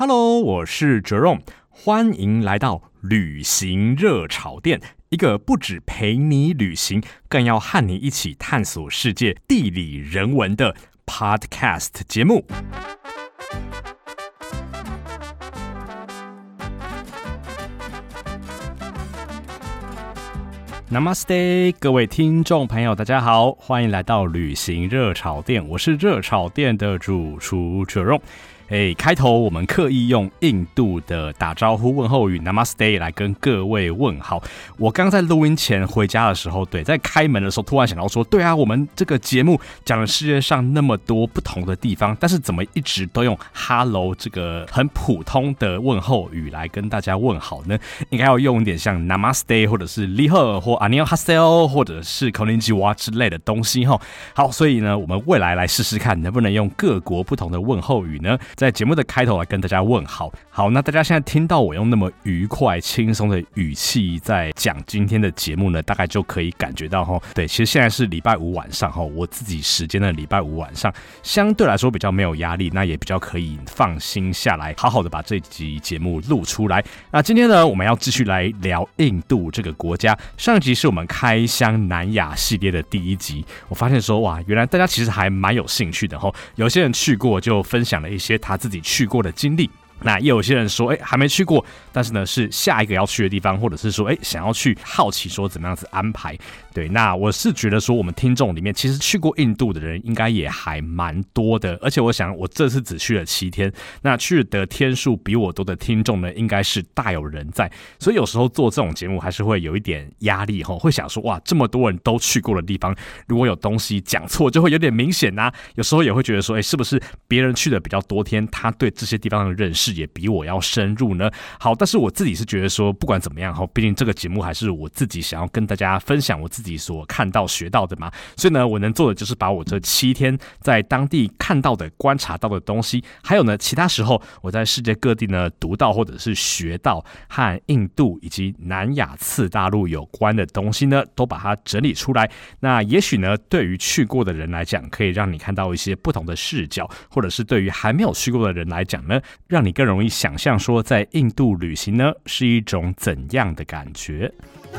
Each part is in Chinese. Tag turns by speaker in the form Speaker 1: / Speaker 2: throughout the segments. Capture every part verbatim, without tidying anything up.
Speaker 1: Hello， 我是Jerome，欢迎来到旅行热炒店，一个不只陪你旅行，更要和你一起探索世界地理人文的 Podcast 节目。Namaste， 各位听众朋友，大家好，欢迎来到旅行热炒店，我是热炒店的主厨 Jerome。哎，开头我们刻意用印度的打招呼问候语 Namaste 来跟各位问好。我刚在录音前回家的时候，对，在开门的时候突然想到说，对啊，我们这个节目讲了世界上那么多不同的地方，但是怎么一直都用 Hello 这个很普通的问候语来跟大家问好呢？应该要用一点像 Namaste 或者是 Liho 或 Annyeonghaseyo 或者是 Konnichiwa 之类的东西齁。好，所以呢，我们未来来试试看能不能用各国不同的问候语呢？在节目的开头来跟大家问好。好，那大家现在听到我用那么愉快轻松的语气在讲今天的节目呢，大概就可以感觉到齁，对，其实现在是礼拜五晚上齁，我自己时间的礼拜五晚上，相对来说比较没有压力，那也比较可以放心下来，好好的把这集节目录出来。那今天呢，我们要继续来聊印度这个国家。上一集是我们开箱南亚系列的第一集，我发现说哇，原来大家其实还蛮有兴趣的齁，有些人去过就分享了一些他自己去过的经历。那也有些人说，哎，还没去过，但是呢是下一个要去的地方，或者是说，哎，想要去，好奇说怎么样子安排。对，那我是觉得说，我们听众里面其实去过印度的人应该也还蛮多的，而且我想我这次只去了七天，那去的天数比我多的听众呢，应该是大有人在，所以有时候做这种节目还是会有一点压力齁，会想说，哇，这么多人都去过的地方，如果有东西讲错，就会有点明显啊。有时候也会觉得说，哎，是不是别人去的比较多天，他对这些地方的认识也比我要深入呢？好，但是我自己是觉得说，不管怎么样齁，毕竟这个节目还是我自己想要跟大家分享我自己所看到学到的嘛，所以呢，我能做的就是把我这七天在当地看到的、观察到的东西，还有呢，其他时候我在世界各地呢读到或者是学到和印度以及南亚次大陆有关的东西呢，都把它整理出来。那也许呢，对于去过的人来讲，可以让你看到一些不同的视角，或者是对于还没有去过的人来讲呢，让你更容易想象说，在印度旅行呢是一种怎样的感觉。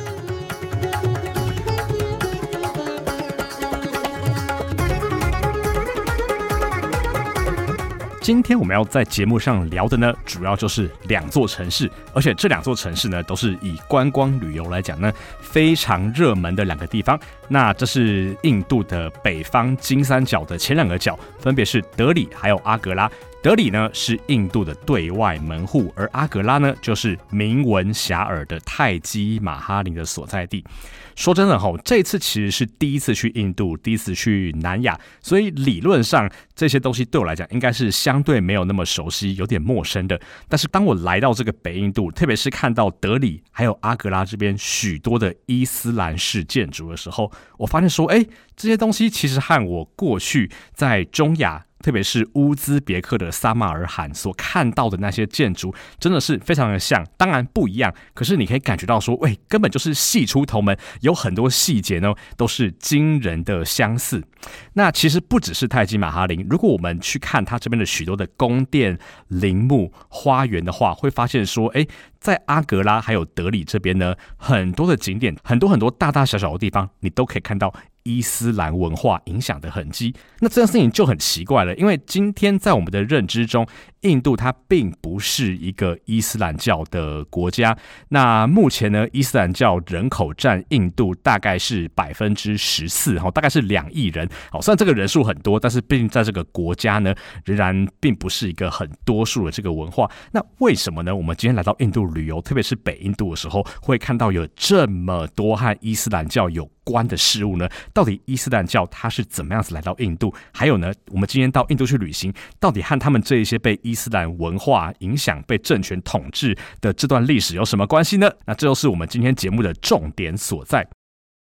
Speaker 1: 今天我们要在节目上聊的呢，主要就是两座城市，而且这两座城市呢，都是以观光旅游来讲呢，非常热门的两个地方。那这是印度的北方金三角的前两个角，分别是德里还有阿格拉。德里呢是印度的对外门户，而阿格拉呢就是名闻遐迩的泰姬玛哈陵的所在地。说真的齁，这一次其实是第一次去印度，第一次去南亚，所以理论上这些东西对我来讲应该是相对没有那么熟悉，有点陌生的。但是当我来到这个北印度，特别是看到德里还有阿格拉这边许多的伊斯兰式建筑的时候，我发现说，哎，这些东西其实和我过去在中亚，特别是乌兹别克的撒马尔罕所看到的那些建筑，真的是非常的像，当然不一样，可是你可以感觉到说，喂，根本就是系出头门，有很多细节呢都是惊人的相似。那其实不只是泰姬玛哈陵，如果我们去看它这边的许多的宫殿、陵墓、花园的话，会发现说，哎，在阿格拉还有德里这边呢，很多的景点，很多很多大大小小的地方，你都可以看到伊斯兰文化影响的痕迹。那这件事情就很奇怪了，因为今天在我们的认知中，印度它并不是一个伊斯兰教的国家。那目前呢，伊斯兰教人口占印度大概是百分之十四，大概是两亿人。虽然这个人数很多，但是毕竟在这个国家呢，仍然并不是一个很多数的这个文化。那为什么呢？我们今天来到印度旅游，特别是北印度的时候，会看到有这么多和伊斯兰教有关的事物呢？到底伊斯兰教它是怎么样子来到印度？还有呢，我们今天到印度去旅行，到底和他们这一些被伊斯兰文化影响、被政权统治的这段历史有什么关系呢？那这就是我们今天节目的重点所在。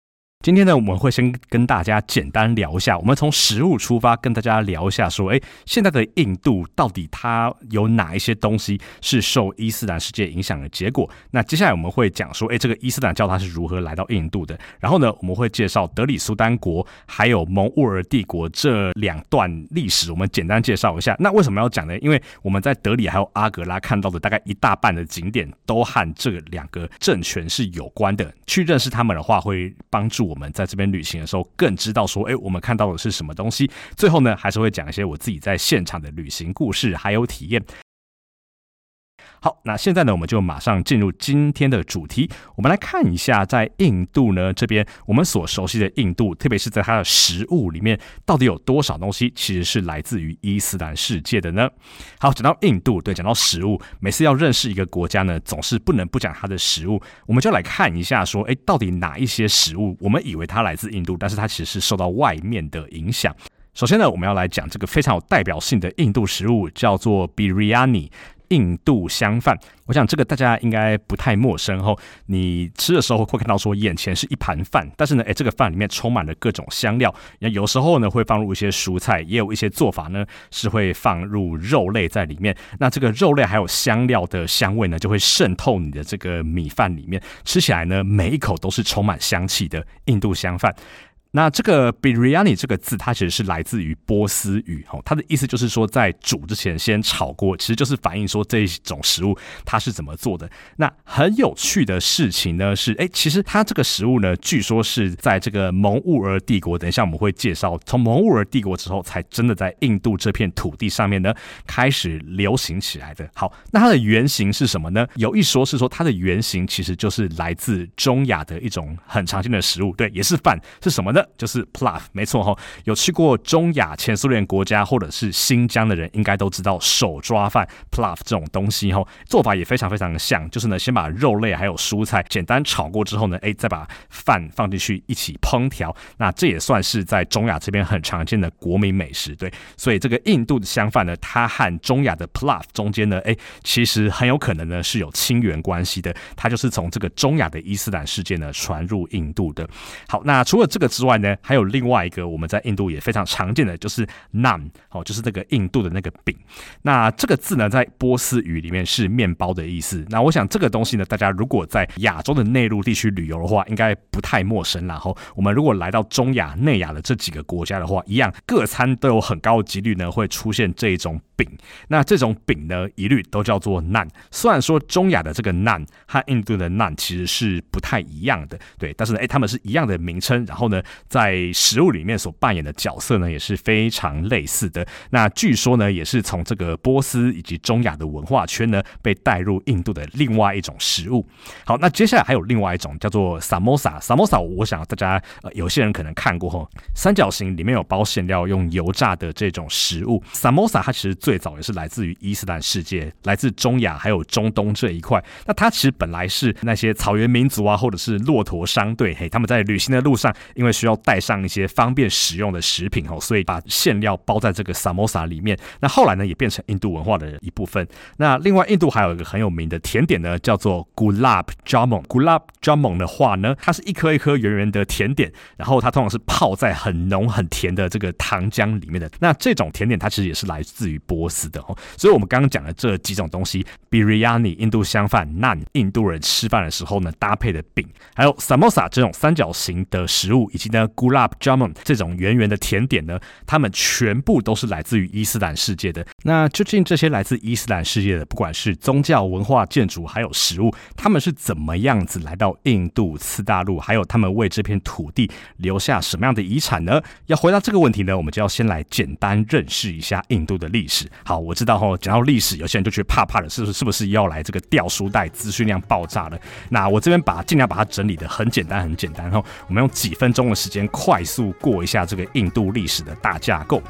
Speaker 1: 今天呢，我们会先跟大家简单聊一下，我们从食物出发，跟大家聊一下说，哎，现在的印度到底它有哪一些东西是受伊斯兰世界影响的结果？那接下来我们会讲说，哎，这个伊斯兰教它是如何来到印度的？然后呢，我们会介绍德里苏丹国还有蒙兀儿帝国这两段历史，我们简单介绍一下。那为什么要讲呢？因为我们在德里还有阿格拉看到的大概一大半的景点都和这两个政权是有关的，去认识他们的话，会帮助我们在这边旅行的时候更知道说，哎，我们看到的是什么东西。最后呢，还是会讲一些我自己在现场的旅行故事还有体验。好，那现在呢，我们就马上进入今天的主题。我们来看一下，在印度呢这边，我们所熟悉的印度，特别是在它的食物里面，到底有多少东西其实是来自于伊斯兰世界的呢？好，讲到印度，对，讲到食物，每次要认识一个国家呢，总是不能不讲它的食物。我们就来看一下，说，哎，到底哪一些食物，我们以为它来自印度，但是它其实是受到外面的影响。首先呢，我们要来讲这个非常有代表性的印度食物，叫做 biryani。印度香饭，我想这个大家应该不太陌生吼。你吃的时候会看到说，眼前是一盘饭，但是呢，哎，这个饭里面充满了各种香料。有时候呢会放入一些蔬菜，也有一些做法呢是会放入肉类在里面。那这个肉类还有香料的香味呢，就会渗透你的这个米饭里面，吃起来呢每一口都是充满香气的印度香饭。那这个 biryani 这个字，它其实是来自于波斯语，它的意思就是说在煮之前先炒过，其实就是反映说这一种食物它是怎么做的。那很有趣的事情呢是，哎，其实它这个食物呢，据说是在这个蒙兀儿帝国，等一下我们会介绍，从蒙兀儿帝国之后，才真的在印度这片土地上面呢开始流行起来的。好，那它的原型是什么呢？有一说是说它的原型其实就是来自中亚的一种很常见的食物，对，也是饭，是什么呢？就是 plaf， 没错齁，有去过中亚前苏联国家或者是新疆的人，应该都知道手抓饭 plaf 这种东西齁，做法也非常非常的像，就是呢，先把肉类还有蔬菜简单炒过之后呢，哎，再把饭放进去一起烹调。那这也算是在中亚这边很常见的国民美食，对。所以这个印度的香饭呢，它和中亚的 plaf 中间呢，哎，其实很有可能呢是有亲缘关系的，它就是从这个中亚的伊斯兰世界呢传入印度的。好，那除了这个之外呢，还有另外一个我们在印度也非常常见的，就是 naan， 就是那个印度的那个饼。那这个字呢，在波斯语里面是面包的意思。那我想这个东西呢，大家如果在亚洲的内陆地区旅游的话，应该不太陌生啦。我们如果来到中亚、内亚的这几个国家的话，一样各餐都有很高的几率呢会出现这种饼。那这种饼呢，一律都叫做 naan。虽然说中亚的这个 naan 和印度的 naan 其实是不太一样的，对，但是呢，哎，他们是一样的名称，然后呢，在食物里面所扮演的角色呢，也是非常类似的。那据说呢，也是从这个波斯以及中亚的文化圈呢，被带入印度的另外一种食物。好，那接下来还有另外一种叫做 samosa。samosa 我想大家、呃、有些人可能看过吼，三角形里面有包馅料，用油炸的这种食物。samosa 它其实最早也是来自于伊斯兰世界，来自中亚还有中东这一块。那它其实本来是那些草原民族啊，或者是骆驼商队，嘿，他们在旅行的路上，因为需要带上一些方便使用的食品，所以把馅料包在这个 samosa 里面。那后来呢，也变成印度文化的一部分。那另外，印度还有一个很有名的甜点呢，叫做 gulab jamun。gulab jamun 的话呢，它是一颗一颗圆圆的甜点，然后它通常是泡在很浓很甜的这个糖浆里面的。那这种甜点它其实也是来自于波斯的，所以我们刚刚讲的这几种东西 biryani 印度香饭 naan 印度人吃饭的时候呢搭配的饼，还有 samosa 这种三角形的食物，以及呢 gulab jamun 这种圆圆的甜点呢，它们全部都是来自于伊斯兰世界的。那究竟这些来自伊斯兰世界的，不管是宗教、文化、建筑还有食物，他们是怎么样子来到印度次大陆，还有他们为这片土地留下什么样的遗产呢？要回答这个问题呢，我们就要先来简单认识一下印度的历史。好，我知道齁，讲到历史，有些人就觉得怕怕的，是不是是不是要来这个掉书袋，资讯量爆炸了？那我这边把尽量把它整理的很简单很简单齁，我们用几分钟的时间快速过一下这个印度历史的大架构。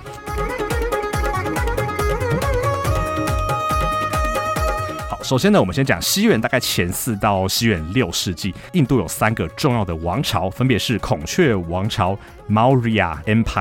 Speaker 1: 首先呢，我们先讲西元大概前四到西元六世纪，印度有三个重要的王朝，分别是孔雀王朝 Maurya Empire、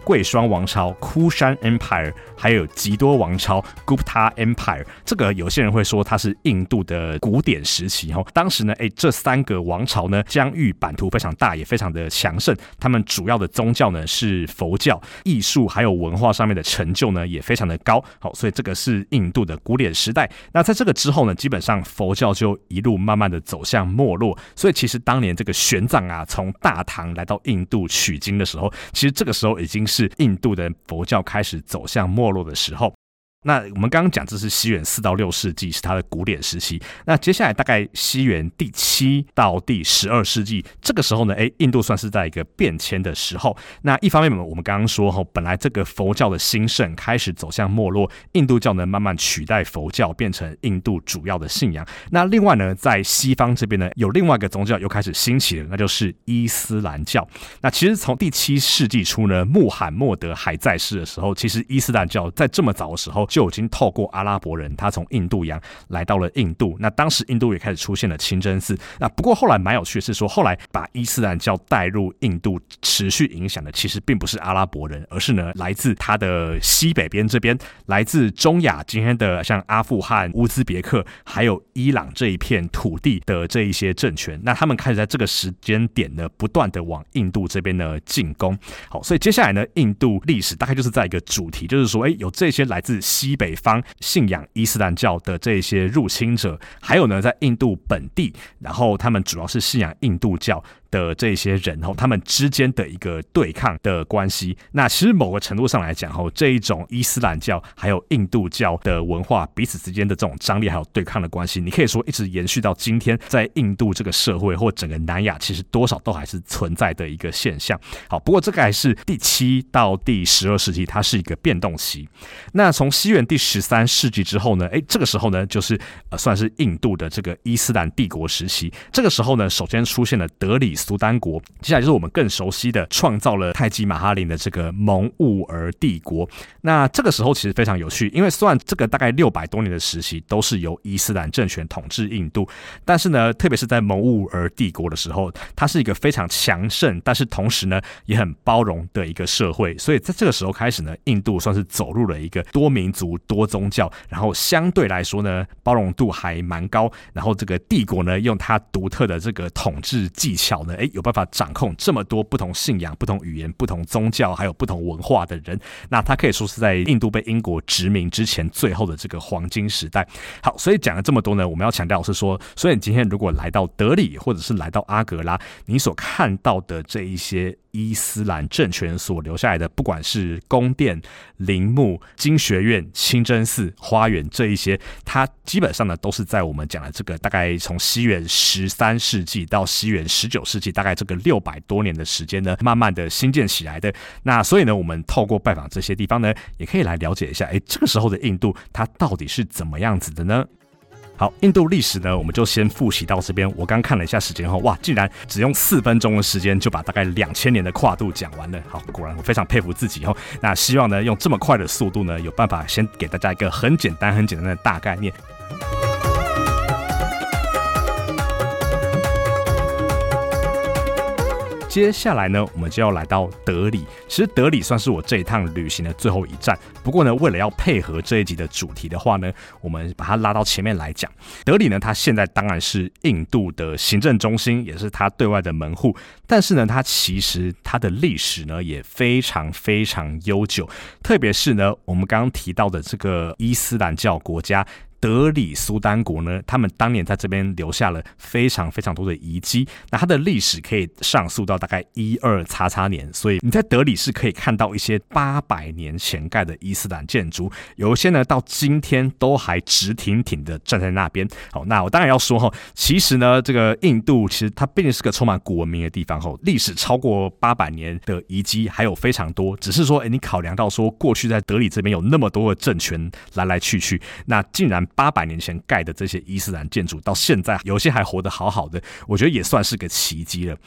Speaker 1: 贵霜王朝 Kushan Empire， 还有吉多王朝 Gupta Empire。这个有些人会说它是印度的古典时期。当时呢，这三个王朝呢疆域版图非常大，也非常的强盛。他们主要的宗教呢是佛教，艺术还有文化上面的成就呢也非常的高。好，所以这个是印度的古典时代。那在这个之后呢，基本上佛教就一路慢慢的走向没落。所以其实当年这个玄奘啊，从大唐来到印度取经的时候，其实这个时候已经是印度的佛教开始走向没落的时候。那我们刚刚讲这是西元四到六世纪是它的古典时期，那接下来大概西元第七到第十二世纪，这个时候呢，哎，印度算是在一个变迁的时候。那一方面我们刚刚说，本来这个佛教的兴盛开始走向没落，印度教呢慢慢取代佛教变成印度主要的信仰。那另外呢，在西方这边呢，有另外一个宗教又开始兴起了，那就是伊斯兰教。那其实从第七世纪初呢，穆罕默德还在世的时候，其实伊斯兰教在这么早的时候就已经透过阿拉伯人，他从印度洋来到了印度。那当时印度也开始出现了清真寺。那不过后来蛮有趣的是说，后来把伊斯兰教带入印度持续影响的，其实并不是阿拉伯人，而是呢来自他的西北边这边，来自中亚今天的像阿富汗、乌兹别克还有伊朗这一片土地的这一些政权。那他们开始在这个时间点呢，不断的往印度这边呢进攻。好，所以接下来呢，印度历史大概就是在一个主题，就是说，哎，有这些来自西北方信仰伊斯兰教的这些入侵者，还有呢，在印度本地，然后他们主要是信仰印度教的这些人，他们之间的一个对抗的关系。那其实某个程度上来讲，这一种伊斯兰教还有印度教的文化彼此之间的这种张力还有对抗的关系，你可以说一直延续到今天，在印度这个社会或整个南亚，其实多少都还是存在的一个现象。好，不过这个还是第七到第十二世纪，它是一个变动期。那从西元第十三世纪之后呢，哎，这个时候呢，就是呃算是印度的这个伊斯兰帝国时期。这个时候呢，首先出现了德里苏丹国，接下来就是我们更熟悉的创造了泰姬玛哈陵的这个蒙兀儿帝国。那这个时候其实非常有趣，因为虽然这个大概六百多年的时期都是由伊斯兰政权统治印度，但是呢，特别是在蒙兀儿帝国的时候，它是一个非常强盛，但是同时呢也很包容的一个社会。所以在这个时候开始呢，印度算是走入了一个多民族、多宗教，然后相对来说呢，包容度还蛮高。然后这个帝国呢，用它独特的这个统治技巧呢，哎，有办法掌控这么多不同信仰、不同语言、不同宗教，还有不同文化的人。那它可以说是在印度被英国殖民之前最后的这个黄金时代。好，所以讲了这么多呢，我们要强调的是说，所以你今天如果来到德里或者是来到阿格拉，你所看到的这一些伊斯兰政权所留下来的，不管是宫殿、陵墓、经学院、清真寺、花园这一些，它基本上呢都是在我们讲的这个大概从西元十三世纪到西元十九世纪，大概这个六百多年的时间呢，慢慢的兴建起来的。那所以呢，我们透过拜访这些地方呢，也可以来了解一下，哎，这个时候的印度它到底是怎么样子的呢？好，印度历史呢，我们就先复习到这边。我刚看了一下时间后，哇，竟然只用四分钟的时间就把大概两千年的跨度讲完了。好，果然我非常佩服自己哦。那希望呢，用这么快的速度呢，有办法先给大家一个很简单、很简单的大概念。接下来呢，我们就要来到德里。其实德里算是我这一趟旅行的最后一站。不过呢，为了要配合这一集的主题的话呢，我们把它拉到前面来讲。德里呢，它现在当然是印度的行政中心，也是它对外的门户。但是呢，它其实它的历史呢也非常非常悠久。特别是呢，我们刚刚提到的这个伊斯兰教国家德里苏丹国呢，他们当年在这边留下了非常非常多的遗迹，那它的历史可以上溯到大概一二叉叉年，所以你在德里是可以看到一些八百年前盖的伊斯兰建筑，有一些呢到今天都还直挺挺的站在那边。好，那我当然要说哈，其实呢，这个印度其实它毕竟是个充满古文明的地方，吼，历史超过八百年的遗迹还有非常多，只是说，哎，你考量到说过去在德里这边有那么多的政权来来去去，那竟然八百年前盖的这些伊斯兰建筑到现在有些还活得好好的，我觉得也算是个奇迹了。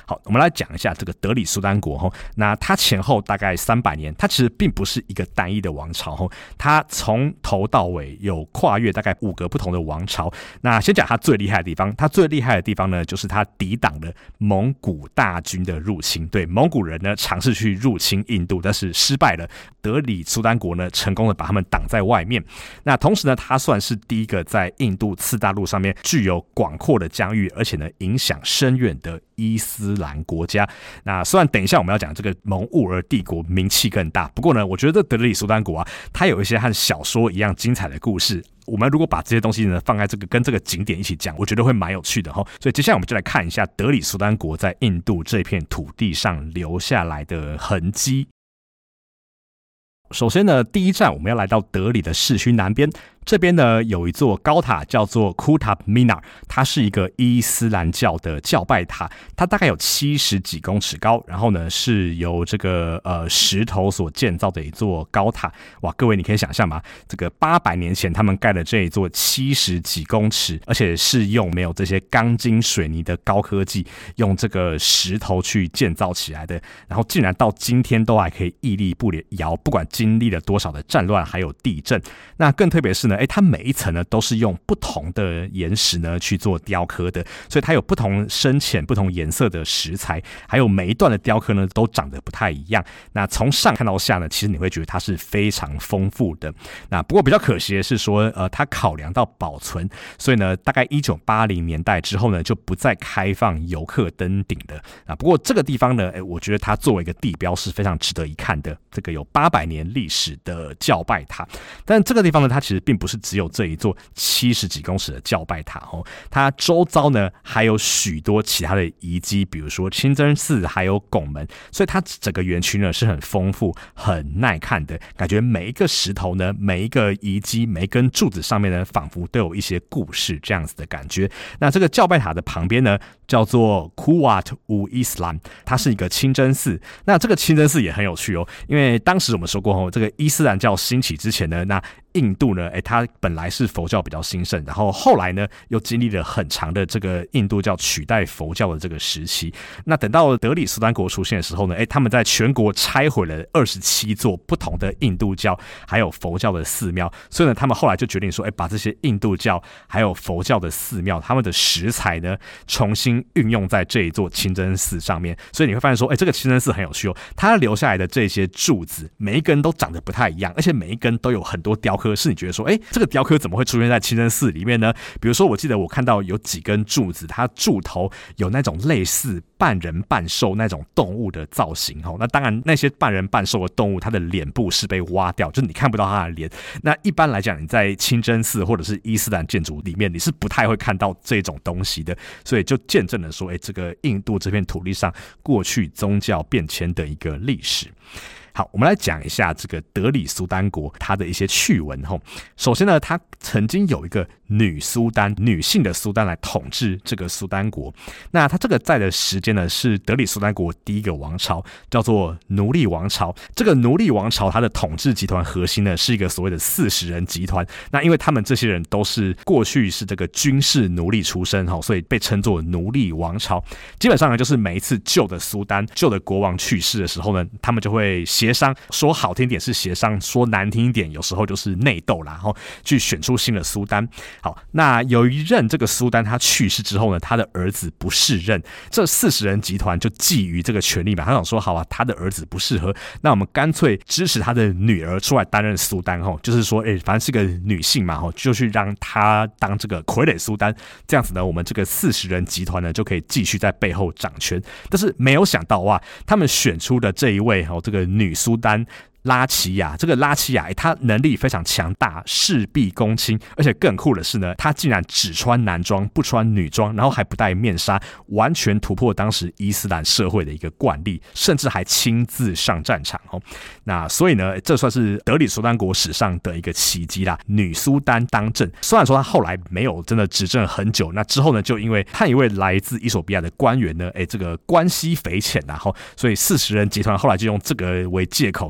Speaker 1: 好，我们来讲一下这个德里苏丹国，那它前后大概三百年，它其实并不是一个单一的王朝，它从头到尾有跨越大概五个不同的王朝。那先讲它最厉害的地方，它最厉害的地方呢，就是它抵挡了蒙古大军的入侵。对，蒙古人呢尝试去入侵印度，但是失败了。德里苏丹国呢成功的把他们挡在外面。那同时呢，它算是第一个在印度次大陆上面具有广阔的疆域，而且呢影响深远的伊斯兰国家。那虽然等一下我们要讲这个蒙兀儿帝国名气更大，不过呢，我觉得德里苏丹国啊，它有一些和小说一样精彩的故事。我们如果把这些东西呢放在这个跟这个景点一起讲，我觉得会蛮有趣的齁。所以接下来我们就来看一下德里苏丹国在印度这片土地上留下来的痕迹。首先呢，第一站我们要来到德里的市区南边，这边呢有一座高塔叫做 Qutb Minar， 它是一个伊斯兰教的教拜塔，它大概有七十几公尺高，然后呢是由这个呃石头所建造的一座高塔。哇，各位你可以想象吗？这个八百年前他们盖的这一座七十几公尺，而且是用没有这些钢筋水泥的高科技，用这个石头去建造起来的，然后竟然到今天都还可以屹立不摇，不管经历了多少的战乱还有地震。那更特别是呢，欸、它每一层呢都是用不同的岩石呢去做雕刻的，所以它有不同深浅、不同颜色的石材，还有每一段的雕刻呢都长得不太一样。那从上看到下呢，其实你会觉得它是非常丰富的。那不过比较可惜的是说，呃，它考量到保存，所以呢，大概一九八零年代之后呢，就不再开放游客登顶了。啊，不过这个地方呢，欸、我觉得它作为一个地标是非常值得一看的。这个有八百年历史的教拜塔，但这个地方呢，它其实并不是只有这一座七十几公尺的教拜塔哦，它周遭呢还有许多其他的遗迹，比如说清真寺还有拱门，所以它整个园区呢是很丰富、很耐看的，感觉每一个石头呢、每一个遗迹、每一根柱子上面呢，仿佛都有一些故事这样子的感觉。那这个教拜塔的旁边呢，叫做 Quwat ul Islam， 它是一个清真寺。那这个清真寺也很有趣哦，因为当时我们说过哦，这个伊斯兰教兴起之前呢，那印度呢，欸、它本来是佛教比较兴盛，然后后来呢，又经历了很长的这个印度教取代佛教的这个时期。那等到德里苏丹国出现的时候呢，欸、他们在全国拆毁了二十七座不同的印度教还有佛教的寺庙，所以呢，他们后来就决定说，欸、把这些印度教还有佛教的寺庙，他们的石材呢，重新运用在这一座清真寺上面。所以你会发现说，欸、这个清真寺很有趣哦，它留下来的这些柱子，每一根都长得不太一样，而且每一根都有很多雕刻，是你觉得说，哎，这个雕刻怎么会出现在清真寺里面呢？比如说，我记得我看到有几根柱子，它柱头有那种类似半人半兽那种动物的造型。那当然，那些半人半兽的动物，它的脸部是被挖掉，就是你看不到它的脸。那一般来讲，你在清真寺或者是伊斯兰建筑里面，你是不太会看到这种东西的。所以就见证了说，哎，这个印度这片土地上过去宗教变迁的一个历史。好，我们来讲一下这个德里苏丹国它的一些趣闻。首先呢，它曾经有一个女苏丹，女性的苏丹来统治这个苏丹国。那它这个在的时间呢，是德里苏丹国第一个王朝，叫做奴隶王朝。这个奴隶王朝它的统治集团核心呢，是一个所谓的四十人集团。那因为他们这些人都是过去是这个军事奴隶出身，所以被称作奴隶王朝。基本上呢，就是每一次旧的苏丹、旧的国王去世的时候呢，他们就会协商，说好听点是协商，说难听一点有时候就是内斗啦，然后去选出新的苏丹。好，那有一任这个苏丹他去世之后呢，他的儿子不适任，这四十人集团就觊觎这个权力嘛，他想说好啊，他的儿子不适合，那我们干脆支持他的女儿出来担任苏丹，就是说，哎，反正是个女性嘛，就去让他当这个傀儡苏丹，这样子呢，我们这个四十人集团呢就可以继续在背后掌权。但是没有想到哇，他们选出的这一位这个女苏丹拉齐亚，这个拉齐亚，他能力非常强大，事必躬亲，而且更酷的是呢，他竟然只穿男装不穿女装，然后还不戴面纱，完全突破当时伊斯兰社会的一个惯例，甚至还亲自上战场哦。那所以呢，这算是德里苏丹国史上的一个奇迹啦，女苏丹当政。虽然说他后来没有真的执政很久，那之后呢，就因为和一位来自伊索比亚的官员呢，哎，这个关系匪浅啦，所以四十人集团后来就用这个为借口呢反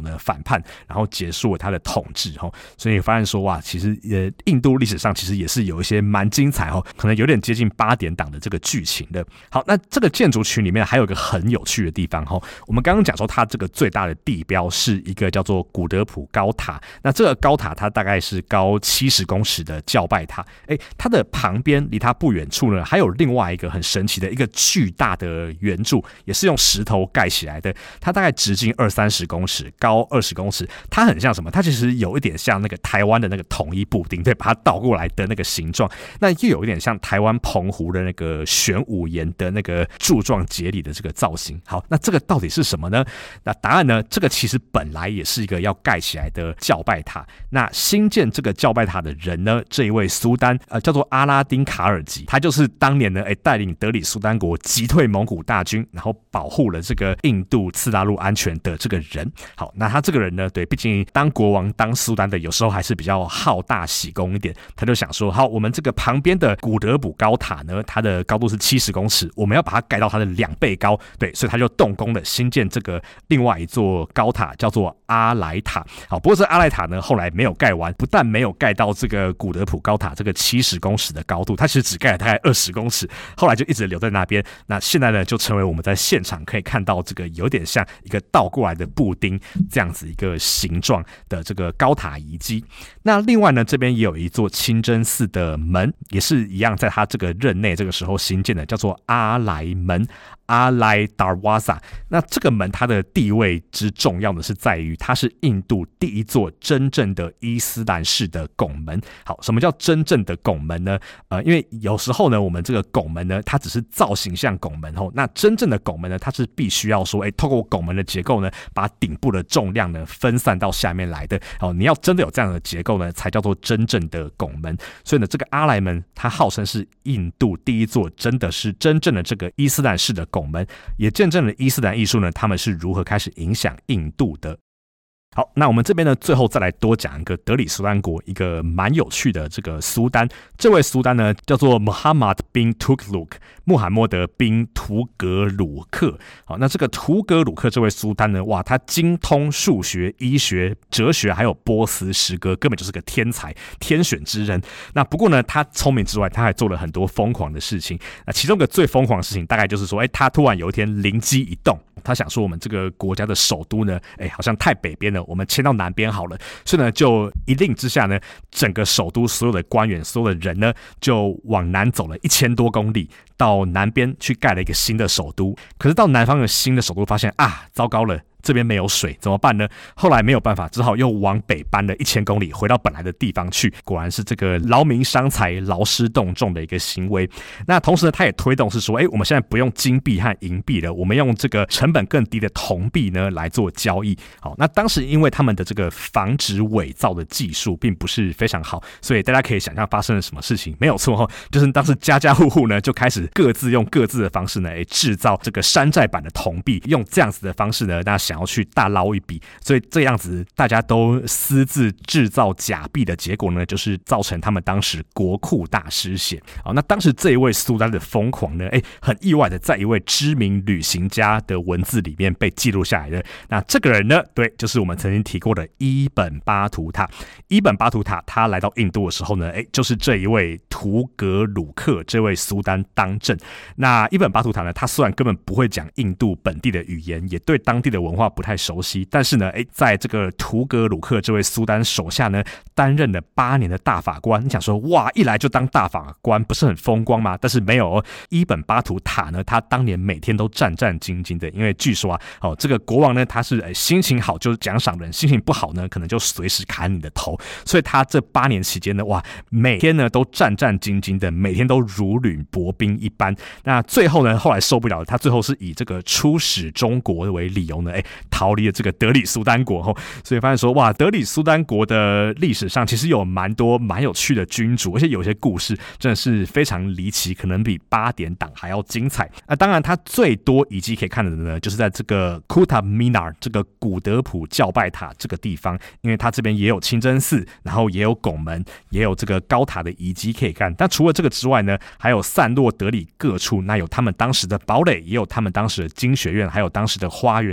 Speaker 1: 叛，然后结束了他的统治。所以发现说哇，其实呃印度历史上其实也是有一些蛮精彩哦，可能有点接近八点档的这个剧情的。好，那这个建筑群里面还有一个很有趣的地方哦，我们刚刚讲说它这个最大的地标是一个叫做古德普高塔，那这个高塔它大概是高七十公尺的教拜塔，哎，它的旁边离它不远处呢，还有另外一个很神奇的一个巨大的圆柱，也是用石头盖起来的，它大概直径二三十公尺，高二十公尺，它很像什么？它其实有一点像那个台湾的那个统一布丁，对，把它倒过来的那个形状，那又有一点像台湾澎湖的那个玄武岩的那个柱状节理的这个造型。好，那这个到底是什么呢？那答案呢？这个其实本来也是一个要盖起来的教拜塔。那新建这个教拜塔的人呢，这一位苏丹呃叫做阿拉丁卡尔吉，他就是当年呢哎带领德里苏丹国击退蒙古大军，然后保护了这个印度次大陆安全的这个人。好，那他这个人呢，对，毕竟当国王当苏丹的有时候还是比较好大喜功一点，他就想说，好，我们这个旁边的古德普高塔呢，它的高度是七十公尺，我们要把它盖到它的两倍高，对，所以他就动工了新建这个另外一座高塔，叫做阿莱塔。好，不过这阿莱塔呢后来没有盖完，不但没有盖到这个古德普高塔这个七十公尺的高度，它其实只盖了大概二十公尺，后来就一直留在那边。那现在呢就成为我们在现场可以看到这个有点像一个倒过来的布丁这样子一个形状的这个高塔遗迹。那另外呢，这边也有一座清真寺的门，也是一样在他这个任内这个时候新建的，叫做阿莱门。阿莱达瓦萨，那这个门它的地位之重要的是在于它是印度第一座真正的伊斯兰式的拱门。好，什么叫真正的拱门呢？呃，因为有时候呢，我们这个拱门呢，它只是造型像拱门哦，那真正的拱门呢，它是必须要说，哎，透过拱门的结构呢，把顶部的重量呢分散到下面来的。好，你要真的有这样的结构呢，才叫做真正的拱门。所以呢，这个阿莱门它号称是印度第一座真的是真正的这个伊斯兰式的拱门，也见证了伊斯兰艺术呢，他们是如何开始影响印度的。好，那我们这边呢，最后再来多讲一个德里苏丹国一个蛮有趣的这个苏丹。这位苏丹呢，叫做 Muhammad bin Tughlaq， 穆罕默德宾图格鲁克。好，那这个图格鲁克这位苏丹呢，哇，他精通数学、医学、哲学，还有波斯诗歌，根本就是个天才、天选之人。那不过呢，他聪明之外，他还做了很多疯狂的事情。那其中一个最疯狂的事情，大概就是说，哎，他突然有一天灵机一动，他想说，我们这个国家的首都呢，哎，好像太北边了。我们迁到南边好了，所以呢，就一令之下呢，整个首都所有的官员、所有的人呢，就往南走了一千多公里，到南边去盖了一个新的首都。可是到南方的新的首都，发现啊，糟糕了。这边没有水怎么办呢？后来没有办法，只好又往北搬了一千公里，回到本来的地方去。果然是这个劳民伤财、劳师动众的一个行为。那同时呢，他也推动是说，哎，我们现在不用金币和银币了，我们用这个成本更低的铜币呢来做交易。好，那当时因为他们的这个防止伪造的技术并不是非常好，所以大家可以想象发生了什么事情。没有错哈，就是当时家家户户呢就开始各自用各自的方式呢，哎，制造这个山寨版的铜币，用这样子的方式呢，那想要去大捞一笔，所以这样子大家都私自制造假币的结果呢，就是造成他们当时国库大失血。好，那当时这一位苏丹的疯狂呢，哎，很意外的在一位知名旅行家的文字里面被记录下来的。那这个人呢，对，就是我们曾经提过的伊本巴图塔。伊本巴图塔他来到印度的时候呢，哎，就是这一位图格鲁克这位苏丹当政。那伊本巴图塔呢，他虽然根本不会讲印度本地的语言，也对当地的文化不太熟悉，但是呢，哎，在这个图格鲁克这位苏丹手下呢，担任了八年的大法官。你想说，哇，一来就当大法官，不是很风光吗？但是没有哦，伊本巴图塔呢，他当年每天都战战兢兢的，因为据说啊，哦，这个国王呢，他是哎心情好就奖赏人，心情不好呢，可能就随时砍你的头。所以他这八年期间呢，哇，每天呢都战战兢兢的，每天都如履薄冰一般。那最后呢，后来受不了了，他最后是以这个出使中国为理由呢，哎，逃离了这个德里苏丹国后，所以发现说，哇，德里苏丹国的历史上其实有蛮多蛮有趣的君主，而且有些故事真的是非常离奇，可能比八点档还要精彩。那当然，它最多遗迹可以看的呢，就是在这个 Qutub Minar 这个古德普教拜塔这个地方，因为它这边也有清真寺，然后也有拱门，也有这个高塔的遗迹可以看。但除了这个之外呢，还有散落德里各处，那有他们当时的堡垒，也有他们当时的经学院，还有当时的花园以及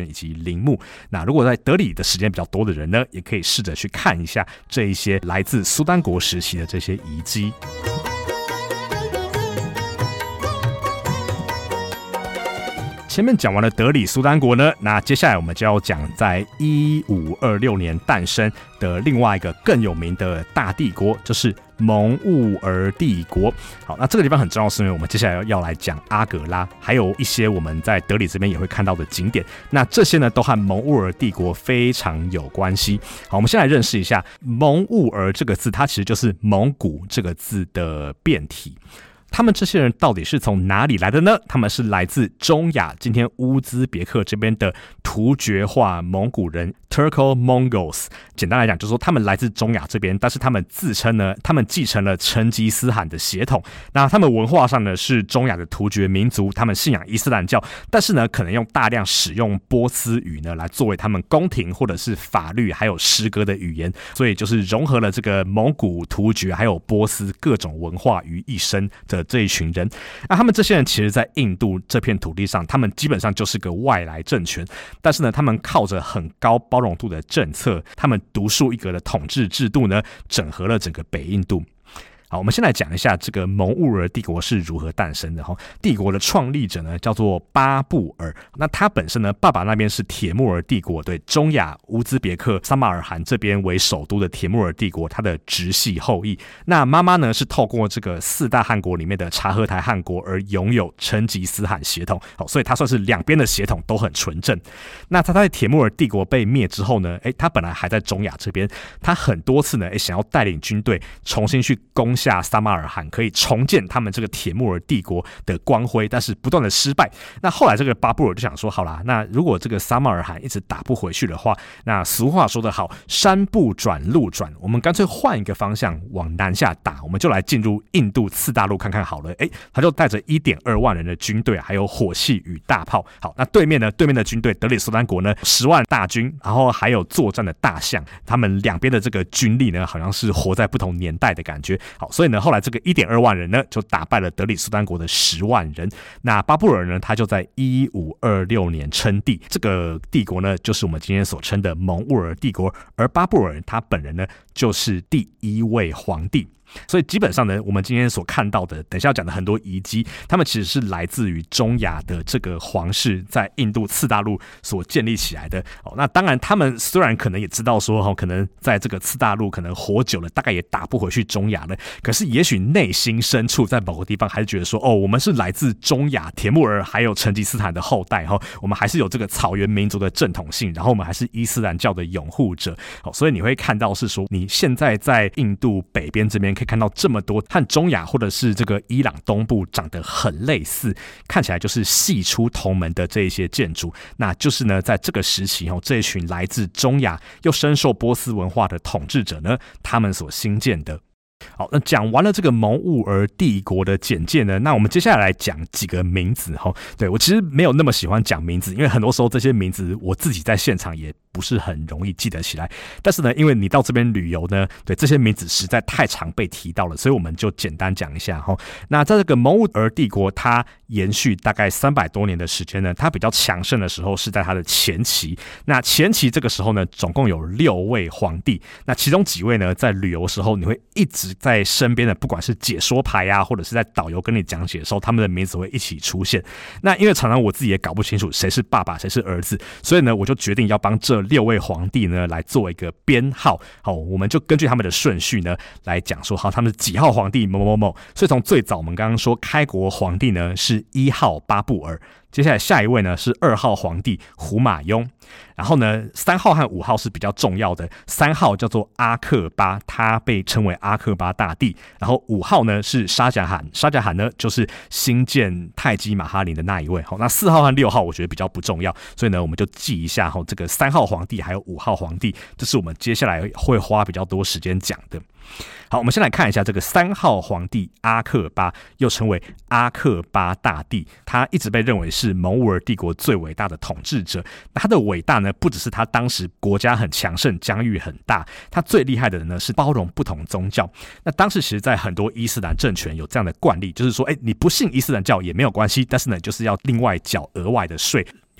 Speaker 1: 陵墓。那如果在德里的时间比较多的人呢，也可以试着去看一下这一些来自苏丹国时期的这些遗迹。前面讲完了德里苏丹国呢，那接下来我们就要讲在一五二六年诞生的另外一个更有名的大帝国，就是蒙兀儿帝国。好，那这个地方很重要，是因为我们接下来要来讲阿格拉，还有一些我们在德里这边也会看到的景点。那这些呢，都和蒙兀儿帝国非常有关系。好，我们先来认识一下蒙兀儿这个字，它其实就是蒙古这个字的变体。他们这些人到底是从哪里来的呢？他们是来自中亚，今天乌兹别克这边的突厥化蒙古人 Turco-Mongols。简单来讲，就是说他们来自中亚这边，但是他们自称呢，他们继承了成吉思汗的血统。那他们文化上呢是中亚的突厥民族，他们信仰伊斯兰教，但是呢，可能用大量使用波斯语呢来作为他们宫廷或者是法律还有诗歌的语言，所以就是融合了这个蒙古、突厥还有波斯各种文化于一身的这一群人。那他们这些人其实在印度这片土地上，他们基本上就是个外来政权，但是呢，他们靠着很高包容度的政策，他们独树一格的统治制度呢，整合了整个北印度。好，我们先来讲一下这个蒙兀儿帝国是如何诞生的。帝国的创立者呢叫做巴布尔，那他本身呢，爸爸那边是铁木儿帝国，对中亚乌兹别克撒马尔罕这边为首都的铁木儿帝国，他的直系后裔。那妈妈呢是透过这个四大汗国里面的察合台汗国而拥有成吉思汗血统，所以他算是两边的血统都很纯正。那他在铁木儿帝国被灭之后呢，他本来还在中亚这边，他很多次呢想要带领军队重新去攻下撒马尔罕，可以重建他们这个铁木儿帝国的光辉，但是不断的失败。那后来这个巴布尔就想说，好啦，那如果这个撒马尔罕一直打不回去的话，那俗话说得好，山不转路转，我们干脆换一个方向往南下打，我们就来进入印度次大陆看看好了。哎，他就带着 一点二万人的军队，还有火器与大炮。好，那对面呢，对面的军队德里苏丹国呢，十万大军，然后还有作战的大象，他们两边的这个军力呢，好像是活在不同年代的感觉。好，所以呢，后来这个 一点二万人呢，就打败了德里苏丹国的十万人。那巴布尔呢，他就在一五二六年称帝，这个帝国呢，就是我们今天所称的蒙兀儿帝国。而巴布尔他本人呢，就是第一位皇帝。所以基本上呢，我们今天所看到的，等一下要讲的很多遗迹，他们其实是来自于中亚的这个皇室在印度次大陆所建立起来的。哦，那当然，他们虽然可能也知道说，哦，可能在这个次大陆可能活久了，大概也打不回去中亚了。可是也许内心深处在某个地方还是觉得说，哦，我们是来自中亚铁木儿还有成吉思汗的后代，哦，我们还是有这个草原民族的正统性，然后我们还是伊斯兰教的拥护者。哦，所以你会看到是说，你现在在印度北边这边可以看到这么多和中亚或者是这个伊朗东部长得很类似，看起来就是系出同门的这一些建筑，那就是呢，在这个时期这一群来自中亚又深受波斯文化的统治者呢，他们所兴建的。好，那讲完了这个蒙兀儿帝国的简介呢，那我们接下来来讲几个名字。对，我其实没有那么喜欢讲名字，因为很多时候这些名字我自己在现场也不是很容易记得起来。但是呢，因为你到这边旅游呢，对，这些名字实在太常被提到了，所以我们就简单讲一下。那在这个蒙兀儿帝国，它延续大概三百多年的时间呢，它比较强盛的时候是在它的前期。那前期这个时候呢，总共有六位皇帝，那其中几位呢，在旅游的时候你会一直在身边的，不管是解说牌啊，或者是在导游跟你讲解的时候，他们的名字会一起出现。那因为常常我自己也搞不清楚谁是爸爸谁是儿子，所以呢，我就决定要帮这六位皇帝呢来做一个编号。好，我们就根据他们的顺序呢来讲说，好，他们是几号皇帝某某某。所以从最早我们刚刚说开国皇帝呢是一号巴布尔，接下来下一位呢是二号皇帝胡马雍，然后呢三号和五号是比较重要的，三号叫做阿克巴，他被称为阿克巴大帝，然后五号呢是沙贾罕，沙贾罕呢就是兴建泰姬玛哈陵的那一位。好，那四号和六号我觉得比较不重要，所以呢我们就记一下这个三号皇帝还有五号皇帝，这是我们接下来会花比较多时间讲的。好，我们先来看一下这个三号皇帝阿克巴，又称为阿克巴大帝，他一直被认为是蒙兀儿帝国最伟大的统治者。他的伟大呢，不只是他当时国家很强盛，疆域很大，他最厉害的呢是包容不同宗教。那当时其实在很多伊斯兰政权有这样的惯例，就是说，哎，你不信伊斯兰教也没有关系，但是呢，就是要另外缴额外的税。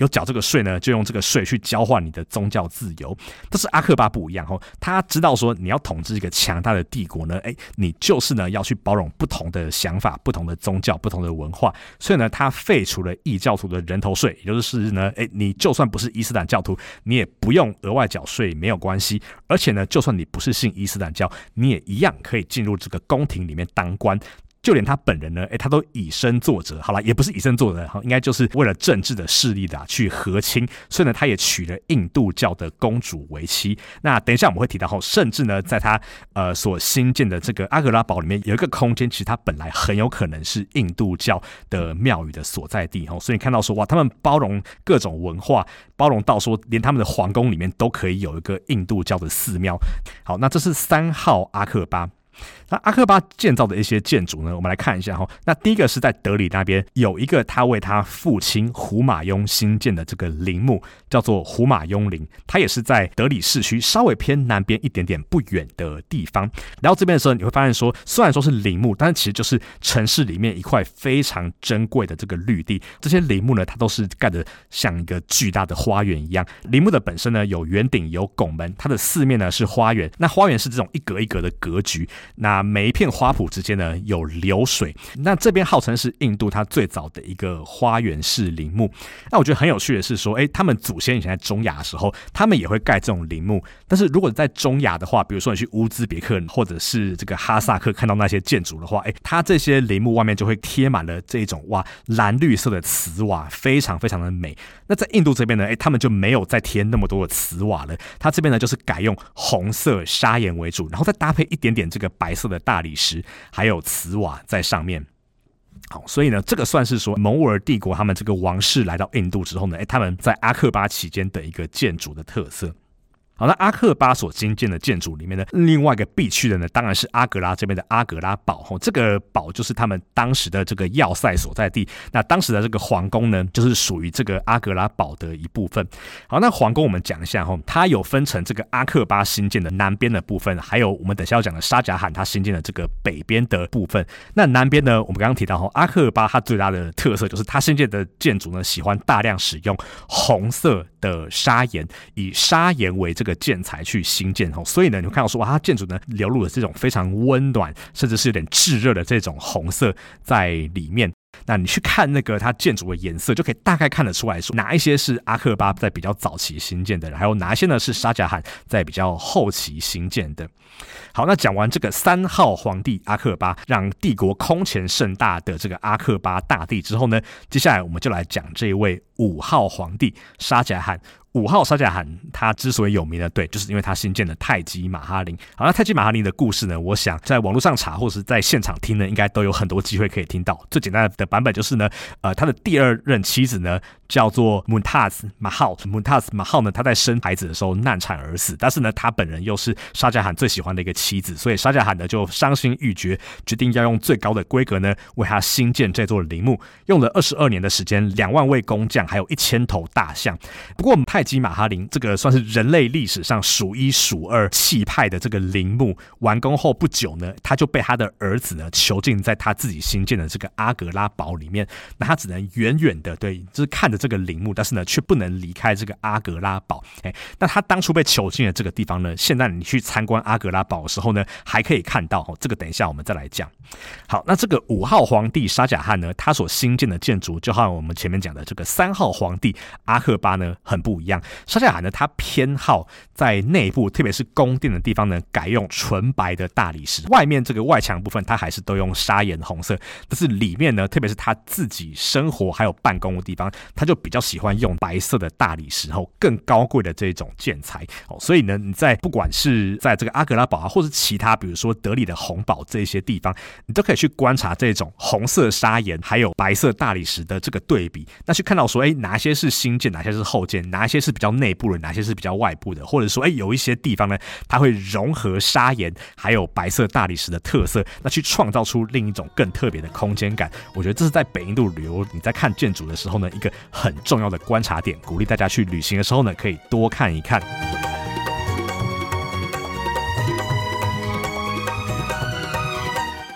Speaker 1: 有缴这个税呢，就用这个税去交换你的宗教自由。但是阿克巴不一样，他知道说你要统治一个强大的帝国呢，哎，你就是呢要去包容不同的想法、不同的宗教、不同的文化，所以呢，他废除了异教徒的人头税，也就是呢，哎，你就算不是伊斯兰教徒，你也不用额外缴税，没有关系。而且呢，就算你不是信伊斯兰教，你也一样可以进入这个宫廷里面当官。就连他本人呢，欸、他都以身作则。好了，也不是以身作则，应该就是为了政治的势力的、啊、去和亲，所以呢，他也娶了印度教的公主为妻。那等一下我们会提到后，甚至呢，在他呃所新建的这个阿格拉堡里面有一个空间，其实它本来很有可能是印度教的庙宇的所在地。所以你看到说，哇，他们包容各种文化，包容到说连他们的皇宫里面都可以有一个印度教的寺庙。好，那这是三号阿克巴。那阿克巴建造的一些建筑呢，我们来看一下哈。那第一个是在德里那边有一个他为他父亲胡马雍新建的这个陵墓，叫做胡马雍陵，它也是在德里市区稍微偏南边一点点不远的地方。来到这边的时候，你会发现说，虽然说是陵墓，但是其实就是城市里面一块非常珍贵的这个绿地。这些陵墓呢，它都是盖得像一个巨大的花园一样。陵墓的本身呢，有圆顶有拱门，它的四面呢是花园。那花园是这种一格一格的格局。那每一片花圃之间呢有流水，那这边号称是印度它最早的一个花园式陵墓。那我觉得很有趣的是说，哎，他们祖先以前在中亚的时候，他们也会盖这种陵墓。但是如果在中亚的话，比如说你去乌兹别克或者是这个哈萨克看到那些建筑的话，哎，它这些陵墓外面就会贴满了这种哇蓝绿色的瓷瓦，非常非常的美。那在印度这边呢，哎，他们就没有再贴那么多的瓷瓦了，它这边呢就是改用红色砂岩为主，然后再搭配一点点这个白色的大理石还有瓷瓦在上面。好，所以呢，这个算是说蒙古尔帝国他们这个王室来到印度之后呢，他们在阿克巴期间的一个建筑的特色。好，那阿克巴所兴建的建筑里面呢，另外一个必去的呢，当然是阿格拉这边的阿格拉堡。这个堡就是他们当时的这个要塞所在地。那当时的这个皇宫呢，就是属于这个阿格拉堡的一部分。好，那皇宫我们讲一下，它有分成这个阿克巴新建的南边的部分，还有我们等一下要讲的沙贾罕他新建的这个北边的部分。那南边呢，我们刚刚提到阿克巴它最大的特色就是它新建的建筑呢，喜欢大量使用红色的砂岩，以砂岩为这个建材去兴建，所以呢，你会看到说，哇，它建筑呢流入了这种非常温暖，甚至是有点炙热的这种红色在里面。那你去看那个它建筑的颜色，就可以大概看得出来说，哪一些是阿克巴在比较早期兴建的，还有哪一些呢是沙贾罕在比较后期兴建的。好，那讲完这个三号皇帝阿克巴让帝国空前盛大的这个阿克巴大帝之后呢，接下来我们就来讲这一位五号皇帝沙贾罕。五号沙贾罕他之所以有名呢，对，就是因为他新建了泰姬玛哈陵。好，那泰姬玛哈陵的故事呢，我想在网络上查或者是在现场听呢，应该都有很多机会可以听到。最简单的版本就是呢，呃，他的第二任妻子呢叫做 Mumtaz Mahal。Mumtaz Mahal 呢，他在生孩子的时候难产而死，但是呢，他本人又是沙贾罕最喜欢的一个妻子，所以沙贾罕呢就伤心欲绝，决定要用最高的规格呢为他新建这座陵墓，用了二十二年的时间，两万位工匠，还有一千头大象。不过泰姬玛哈陵这个算是人类历史上数一数二气派的这个陵墓，完工后不久呢，他就被他的儿子呢囚禁在他自己新建的这个阿格拉堡里面。那他只能远远的对，就是看着这个陵墓，但是呢却不能离开这个阿格拉堡。哎，那他当初被囚禁的这个地方呢，现在你去参观阿格拉堡的时候呢，还可以看到。这个等一下我们再来讲。好，那这个五号皇帝沙贾罕呢，他所新建的建筑就和我们前面讲的这个三号皇帝阿克巴呢很不一样。沙贾罕呢，他偏好在内部，特别是宫殿的地方呢，改用纯白的大理石，外面这个外墙部分它还是都用砂岩红色，但是里面呢，特别是他自己生活还有办公的地方，他就比较喜欢用白色的大理石后更高贵的这种建材。所以呢，你在不管是在这个阿格拉堡啊，或是其他比如说德里的红堡这些地方，你都可以去观察这种红色砂岩还有白色大理石的这个对比，那去看到说，哎，哪些是新建，哪些是后建，哪些是比较内部的，哪些是比较外部的，或者说，哎，有一些地方呢，它会融合砂岩还有白色大理石的特色，那去创造出另一种更特别的空间感。我觉得这是在北印度旅游你在看建筑的时候呢，一个很重要的观察点，鼓励大家去旅行的时候呢，可以多看一看。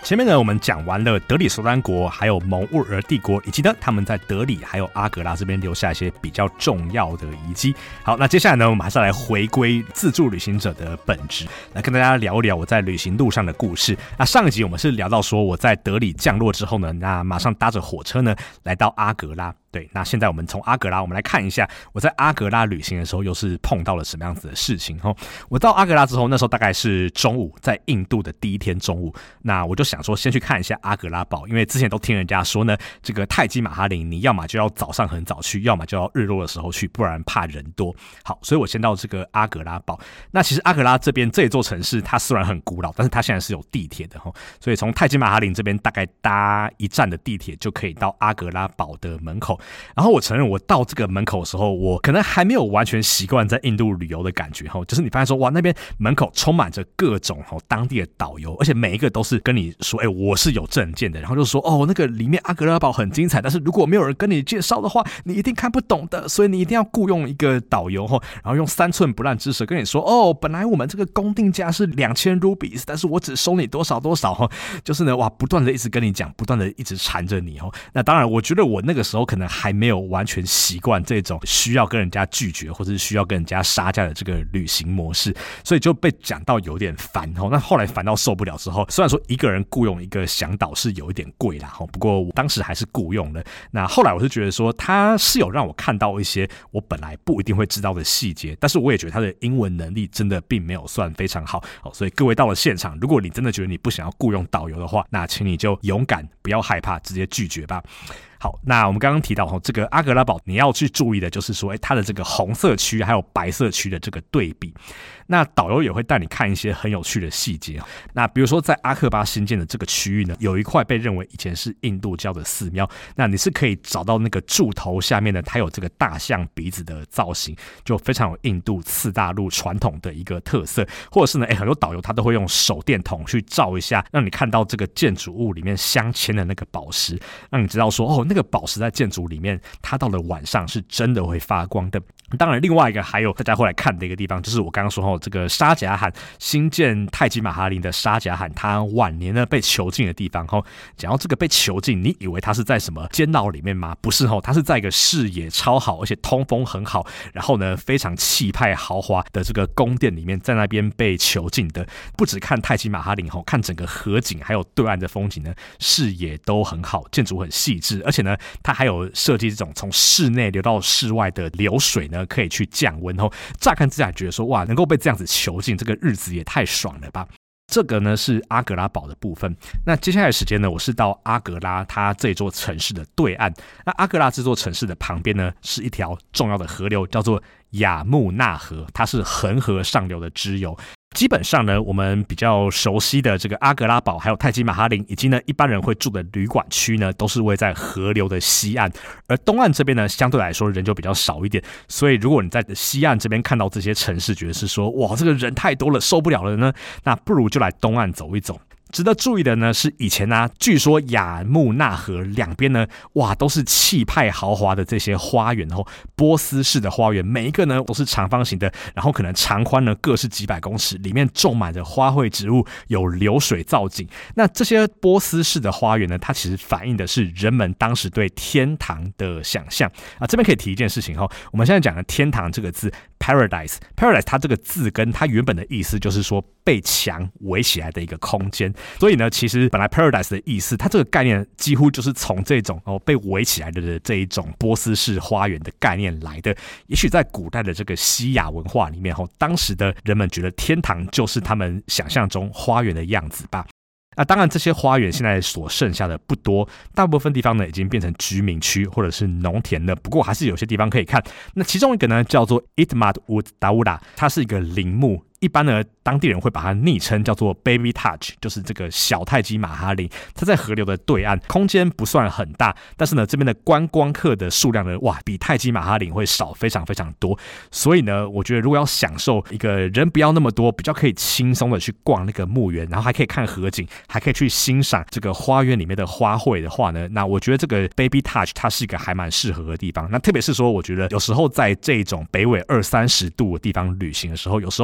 Speaker 1: 前面呢，我们讲完了德里苏丹国，还有蒙兀儿帝国，以及呢他们在德里还有阿格拉这边留下一些比较重要的遗迹。好，那接下来呢，我们还是来回归自助旅行者的本质，来跟大家聊一聊我在旅行路上的故事。那上一集我们是聊到说我在德里降落之后呢，那马上搭着火车呢来到阿格拉。对，那现在我们从阿格拉，我们来看一下我在阿格拉旅行的时候又是碰到了什么样子的事情。我到阿格拉之后，那时候大概是中午，在印度的第一天中午，那我就想说先去看一下阿格拉堡，因为之前都听人家说呢，这个泰姬玛哈陵你要么就要早上很早去，要么就要日落的时候去，不然怕人多。好，所以我先到这个阿格拉堡。那其实阿格拉这边这一座城市，它虽然很古老，但是它现在是有地铁的，所以从泰姬玛哈陵这边大概搭一站的地铁就可以到阿格拉堡的门口。然后我承认，我到这个门口的时候，我可能还没有完全习惯在印度旅游的感觉，就是你发现说，哇，那边门口充满着各种当地的导游，而且每一个都是跟你说，哎，我是有证件的，然后就说，哦，那个里面阿格拉堡很精彩，但是如果没有人跟你介绍的话，你一定看不懂的，所以你一定要雇佣一个导游，然后用三寸不烂之舌跟你说，哦，本来我们这个公定价是两千 rupees， 但是我只收你多少多少，就是呢，哇，不断的一直跟你讲，不断的一直缠着你。那当然，我觉得我那个时候可能还没有完全习惯这种需要跟人家拒绝或是需要跟人家杀价的这个旅行模式，所以就被讲到有点烦。那后来烦到受不了之后，虽然说一个人雇佣一个向导是有一点贵啦，不过我当时还是雇佣了。那后来我是觉得说他是有让我看到一些我本来不一定会知道的细节，但是我也觉得他的英文能力真的并没有算非常好。所以各位到了现场，如果你真的觉得你不想要雇佣导游的话，那请你就勇敢，不要害怕，直接拒绝吧。好，那我们刚刚提到这个阿格拉堡，你要去注意的就是说，它的这个红色区还有白色区的这个对比。那导游也会带你看一些很有趣的细节。那比如说在阿克巴新建的这个区域呢，有一块被认为以前是印度教的寺庙，那你是可以找到那个柱头下面呢，它有这个大象鼻子的造型，就非常有印度次大陆传统的一个特色。或者是呢，很多导游他都会用手电筒去照一下，让你看到这个建筑物里面镶嵌的那个宝石，让你知道说，哦，那个宝石在建筑里面，它到了晚上是真的会发光的。当然，另外一个还有大家会来看的一个地方，就是我刚刚说这个沙贾罕新建泰姬玛哈陵的沙贾罕，他晚年呢被囚禁的地方。讲到这个被囚禁，你以为他是在什么监牢里面吗？不是，他是在一个视野超好，而且通风很好，然后呢非常气派豪华的这个宫殿里面，在那边被囚禁的。不只看泰姬玛哈陵，看整个河景还有对岸的风景呢，视野都很好，建筑很细致，而且呢它还有设计这种从室内流到室外的流水呢，可以去降温。乍看之下觉得说，哇，能够被这样子囚禁，这个日子也太爽了吧。这个呢是阿格拉堡的部分。那接下来的时间呢，我是到阿格拉它这座城市的对岸。那阿格拉这座城市的旁边呢，是一条重要的河流，叫做雅穆纳河，它是恒河上流的支流。基本上呢，我们比较熟悉的这个阿格拉堡，还有泰姬玛哈陵，以及呢一般人会住的旅馆区呢，都是位在河流的西岸。而东岸这边呢，相对来说人就比较少一点。所以如果你在西岸这边看到这些城市，觉得是说，哇，这个人太多了，受不了了呢，那不如就来东岸走一走。值得注意的呢是，以前啊，据说雅穆纳河两边呢，哇，都是气派豪华的这些花园哦，波斯式的花园，每一个呢都是长方形的，然后可能长宽呢各是几百公尺，里面种满着花卉植物，有流水造景。那这些波斯式的花园呢，它其实反映的是人们当时对天堂的想象啊。这边可以提一件事情哦，我们现在讲的天堂这个字 ，paradise，paradise paradise 它这个字根它原本的意思就是说被墙围起来的一个空间。所以呢，其实本来 paradise 的意思，它这个概念几乎就是从这种、哦、被围起来的这一种波斯式花园的概念来的。也许在古代的这个西亚文化里面、哦、当时的人们觉得天堂就是他们想象中花园的样子吧。那当然，这些花园现在所剩下的不多，大部分地方呢已经变成居民区或者是农田了。不过还是有些地方可以看。那其中一个呢叫做 Itmad Ud Dawla， 它是一个陵墓。一般呢，当地人会把它昵称叫做 Baby Taj， 就是这个小泰姬玛哈陵。它在河流的对岸，空间不算很大，但是呢，这边的观光客的数量呢，哇，比泰姬玛哈陵会少非常非常多。所以呢，我觉得如果要享受一个人不要那么多，比较可以轻松的去逛那个墓园，然后还可以看河景，还可以去欣赏这个花园里面的花卉的话呢，那我觉得这个 Baby Taj 它是一个还蛮适合的地方。那特别是说，我觉得有时候在这种北纬二三十度的地方旅行的时候，有时候中午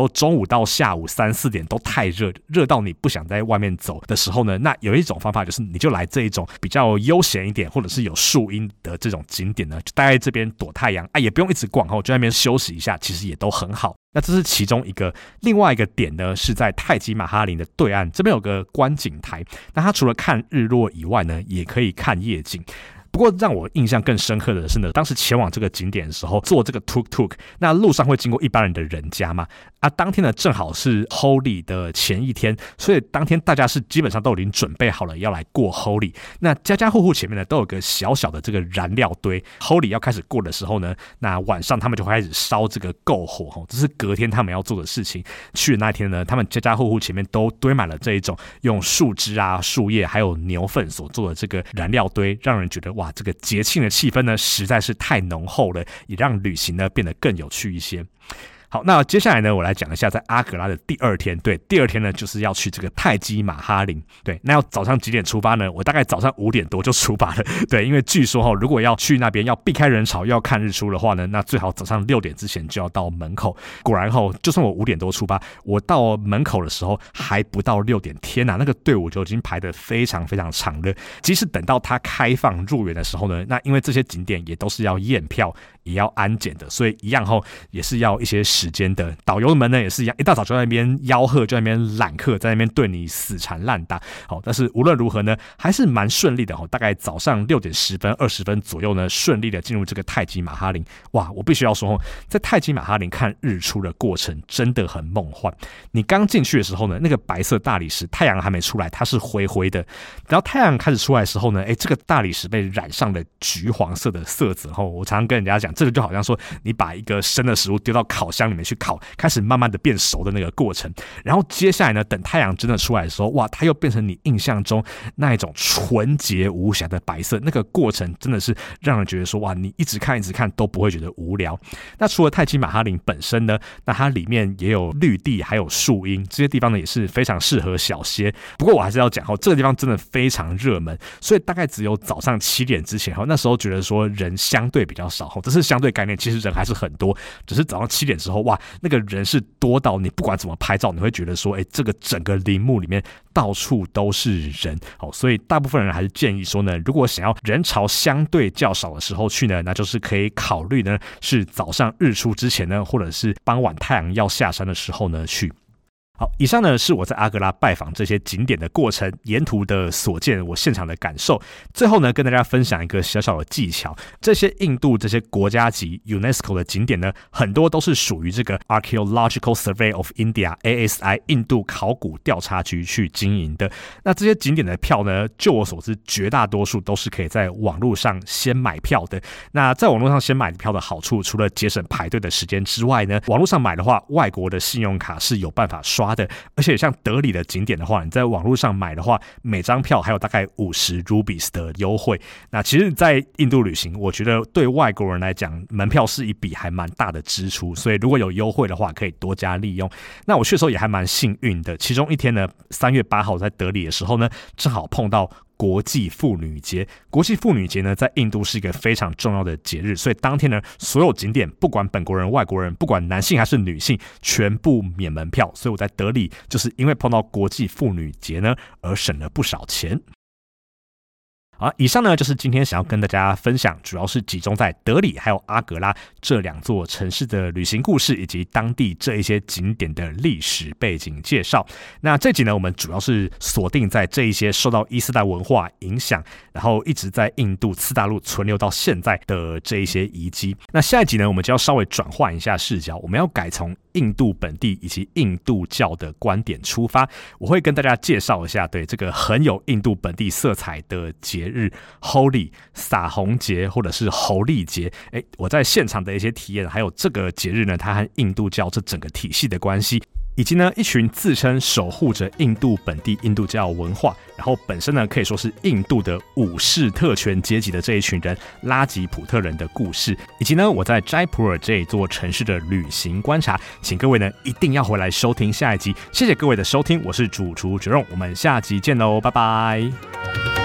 Speaker 1: 到下午三四点都太热，热到你不想在外面走的时候呢，那有一种方法就是你就来这一种比较悠闲一点或者是有树荫的这种景点呢，就待在这边躲太阳啊，也不用一直逛，就在那边休息一下，其实也都很好。那这是其中一个，另外一个点呢是在泰姬玛哈陵的对岸，这边有个观景台，那它除了看日落以外呢，也可以看夜景。不过让我印象更深刻的是呢，当时前往这个景点的时候，坐这个 tuk tuk， 那路上会经过一般人的人家嘛，啊，当天呢正好是 Holy 的前一天，所以当天大家是基本上都已经准备好了要来过 Holy。那家家户户前面呢都有个小小的这个燃料堆 ，Holy 要开始过的时候呢，那晚上他们就会开始烧这个篝火，这是隔天他们要做的事情。去的那一天呢，他们家家户户前面都堆满了这一种用树枝啊、树叶还有牛粪所做的这个燃料堆，让人觉得哇，这个节庆的气氛呢实在是太浓厚了，也让旅行呢变得更有趣一些。好，那接下来呢，我来讲一下在阿格拉的第二天。对，第二天呢，就是要去这个泰姬玛哈陵。对，那要早上几点出发呢？我大概早上五点多就出发了。对，因为据说哈，如果要去那边要避开人潮，要看日出的话呢，那最好早上六点之前就要到门口。果然哈，就算我五点多出发，我到门口的时候还不到六点，天哪，那个队伍就已经排得非常非常长了。即使等到它开放入园的时候呢，那因为这些景点也都是要验票，也要安检的，所以一样后也是要一些时间的。导游们呢也是一样，一大早就在那边吆喝，就在那边揽客，在那边对你死缠烂打。好，但是无论如何呢，还是蛮顺利的。大概早上六点十分、二十分左右呢，顺利的进入这个泰姬玛哈陵。哇，我必须要说，在泰姬玛哈陵看日出的过程真的很梦幻。你刚进去的时候呢，那个白色大理石，太阳还没出来，它是灰灰的。然后太阳开始出来的时候呢，哎，这个大理石被染上了橘黄色的色泽。我常常跟人家讲，这个就好像说你把一个生的食物丢到烤箱里面去烤，开始慢慢的变熟的那个过程。然后接下来呢，等太阳真的出来的时候，哇，它又变成你印象中那一种纯洁无瑕的白色，那个过程真的是让人觉得说，哇，你一直看一直看都不会觉得无聊。那除了泰姬玛哈陵本身呢，那它里面也有绿地还有树荫，这些地方呢也是非常适合小歇。不过我还是要讲，这个地方真的非常热门，所以大概只有早上七点之前，那时候觉得说人相对比较少，这是相对概念，其实人还是很多，只是早上七点之后，哇，那个人是多到你不管怎么拍照，你会觉得说，哎，这个整个陵墓里面到处都是人。好，所以大部分人还是建议说呢，如果想要人潮相对较少的时候去呢，那就是可以考虑呢是早上日出之前呢，或者是傍晚太阳要下山的时候呢去。好，以上呢是我在阿格拉拜访这些景点的过程，沿途的所见，我现场的感受。最后呢，跟大家分享一个小小的技巧。这些印度这些国家级 UNESCO 的景点呢，很多都是属于这个 Archaeological Survey of India A S I 印度考古调查局去经营的。那这些景点的票呢，就我所知，绝大多数都是可以在网络上先买票的。那在网络上先买票的好处，除了节省排队的时间之外呢，网络上买的话，外国的信用卡是有办法刷的，而且像德里的景点的话，你在网络上买的话，每张票还有大概五十 rupees 的优惠。那其实在印度旅行，我觉得对外国人来讲，门票是一笔还蛮大的支出，所以如果有优惠的话，可以多加利用。那我去的时候也还蛮幸运的，其中一天呢，三月八号在德里的时候呢，正好碰到国际妇女节。国际妇女节呢，在印度是一个非常重要的节日，所以当天呢，所有景点不管本国人、外国人，不管男性还是女性，全部免门票。所以我在德里就是因为碰到国际妇女节呢，而省了不少钱。好，以上呢就是今天想要跟大家分享，主要是集中在德里还有阿格拉这两座城市的旅行故事，以及当地这一些景点的历史背景介绍。那这集呢，我们主要是锁定在这一些受到伊斯兰文化影响，然后一直在印度次大陆存留到现在的这一些遗迹。那下一集呢，我们就要稍微转换一下视角，我们要改从印度本地以及印度教的观点出发，我会跟大家介绍一下对这个很有印度本地色彩的节日 Holi 撒红节或者是猴历节。诶，我在现场的一些体验，还有这个节日呢，它和印度教这整个体系的关系，以及呢一群自称守护着印度本地印度教文化，然后本身呢可以说是印度的武士特权阶级的这一群人拉吉普特人的故事，以及呢我在斋普尔这一座城市的旅行观察，请各位呢一定要回来收听下一集。谢谢各位的收听，我是主厨 Jerome， 我们下集见喽，拜拜。